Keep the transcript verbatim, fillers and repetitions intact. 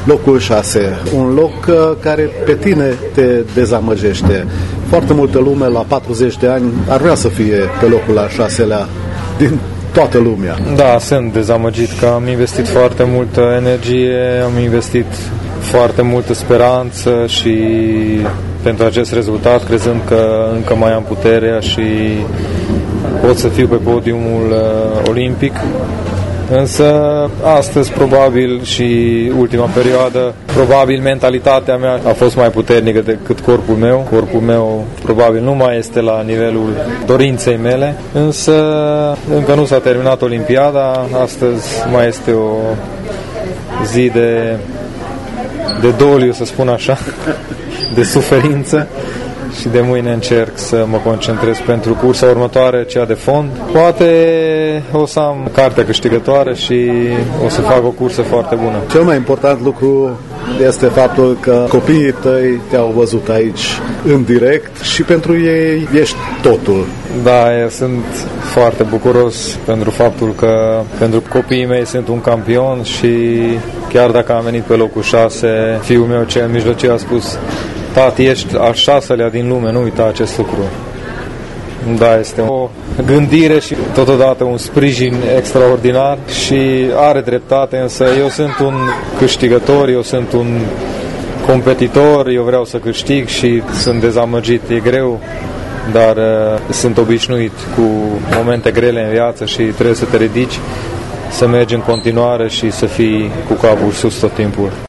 locul șase, un loc uh, care pe tine te dezamăgește. Foarte multă lume la patruzeci de ani ar vrea să fie pe locul al șaselea din toată lumea. Da, sunt dezamăgit că am investit foarte multă energie, am investit foarte multă speranță și pentru acest rezultat, crezând că încă mai am puterea și pot să fiu pe podiumul uh, olimpic. Însă astăzi probabil și ultima perioadă, probabil mentalitatea mea a fost mai puternică decât corpul meu. Corpul meu probabil nu mai este la nivelul dorinței mele, însă încă nu s-a terminat Olimpiada, astăzi mai este o zi de, de doliu, să spun așa, de suferință. Și de mâine încerc să mă concentrez pentru cursa următoare, cea de fond. Poate o să am cartea câștigătoare și o să fac o cursă foarte bună. Cel mai important lucru este faptul că copiii tăi te-au văzut aici în direct și pentru ei ești totul. Da, eu sunt foarte bucuros pentru faptul că pentru copiii mei sunt un campion și chiar dacă am venit pe locul șase, fiul meu cel mijlociu a spus: tati, ești al șaselea din lume, nu uita acest lucru. Da, este o gândire și totodată un sprijin extraordinar și are dreptate, însă eu sunt un câștigător, eu sunt un competitor, eu vreau să câștig și sunt dezamăgit, e greu, dar uh, sunt obișnuit cu momente grele în viață și trebuie să te ridici, să mergi în continuare și să fii cu capul sus tot timpul.